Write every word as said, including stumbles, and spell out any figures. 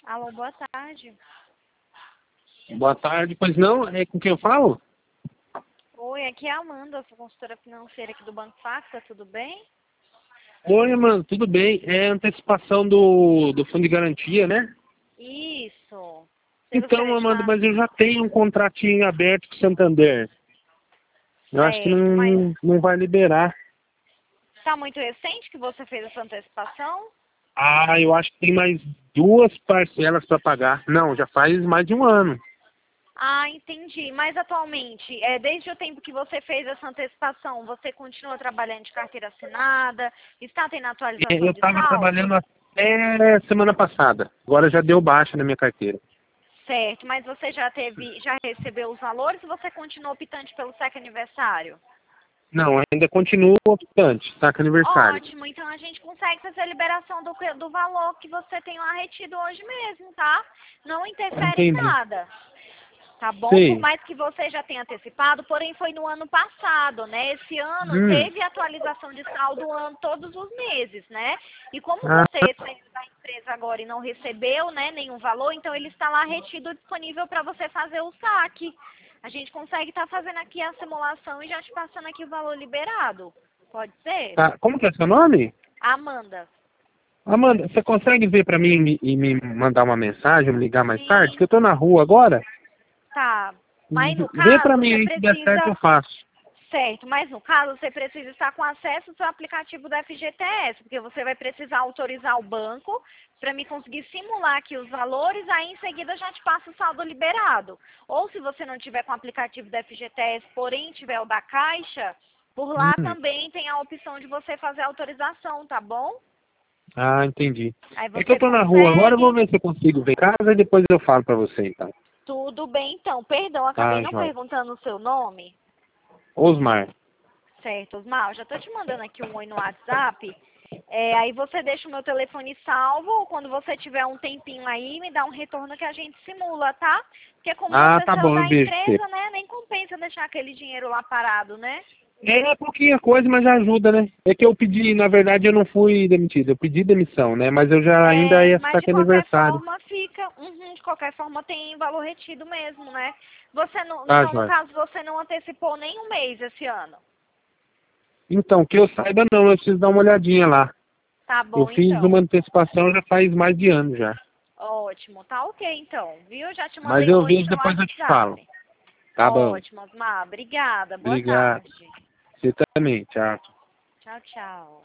Alô, boa tarde. Boa tarde, pois não? É com quem eu falo? Oi, aqui é a Amanda, sou consultora financeira aqui do Banco Facta, tudo bem? Oi, mano, tudo bem? É antecipação do, do fundo de garantia, né? Isso. Você Então, gostaria de Amanda, falar? mas eu já tenho um contratinho aberto com o Santander. Eu acho que Certo, mas não, não vai liberar. está muito recente que você fez essa antecipação? Ah, eu acho que tem mais duas parcelas para pagar. Não, já faz mais de um ano. Ah, entendi. Mas atualmente, é, desde o tempo que você fez essa antecipação, você continua trabalhando de carteira assinada? Está tendo É, Eu atualização de estava saldo? trabalhando até semana passada. Agora já deu baixa na minha carteira. Certo, mas você já teve, já recebeu os valores ou você continua optante pelo cheque aniversário? Não, ainda continuo optante, saca aniversário. Ótimo, então a gente consegue fazer a liberação do, que- do valor que você tem lá retido hoje mesmo, tá? Não interfere em Entendi. nada, tá bom? Por Sim. mais que você já tenha antecipado, porém foi no ano passado, né? Esse ano Hum. teve atualização de saldo ano todos os meses, né? E como Ah, você saiu da empresa agora e não recebeu, né, nenhum valor, então ele está lá retido disponível para você fazer o saque. A gente consegue estar fazendo aqui a simulação e já te passando aqui o valor liberado. Pode ser? tá. Como que é seu nome? Amanda. Amanda, você consegue ver pra mim e me, e me mandar uma mensagem, me ligar mais tarde? Sim, Que eu tô na rua agora. tá. Mas no Vê pra caso, mim você aí, se der certo precisa. eu faço. Certo, mas no caso, você precisa estar com acesso ao seu aplicativo do F G T S, porque você vai precisar autorizar o banco para me conseguir simular aqui os valores, aí em seguida já te passa o saldo liberado. Ou se você não tiver com o aplicativo do F G T S, porém tiver o da Caixa, por lá Hum. também tem a opção de você fazer a autorização, tá bom? Ah, entendi. Aí É que eu você tô na rua agora, eu vou consegue. ver se eu consigo ver em casa e depois eu falo pra você, então. Tudo bem, então. Perdão, acabei Tá, não joia. perguntando o seu nome. Osmar. Certo, Osmar, já tô te mandando aqui um oi no WhatsApp. É, aí você deixa o meu telefone salvo, ou quando você tiver um tempinho aí, me dá um retorno que a gente simula, tá? Porque como Ah, você tá saiu bom, eu da beijo pra você. empresa, né, nem compensa deixar aquele dinheiro lá parado, né? É pouquinha coisa, mas já ajuda, né? É que eu pedi, na verdade eu não fui demitido, eu pedi demissão, né? Mas eu já ainda É, ia mas ficar de com qualquer aniversário. forma fica, uhum, de qualquer forma tem valor retido mesmo, né? Você não, Tá, então no joia. caso você não antecipou nem um mês esse ano. Então, que eu saiba não, eu preciso dar uma olhadinha lá. Tá Eu bom fiz uma então. antecipação já faz mais de ano já. Ótimo, tá ok então, viu? Já te Mas mandei um eu oi no vejo seu depois eu te falo. WhatsApp. Tá bom. Ótimo, Osmar. Obrigada. Boa Obrigado. tarde. Você também. Tchau. Tchau, tchau.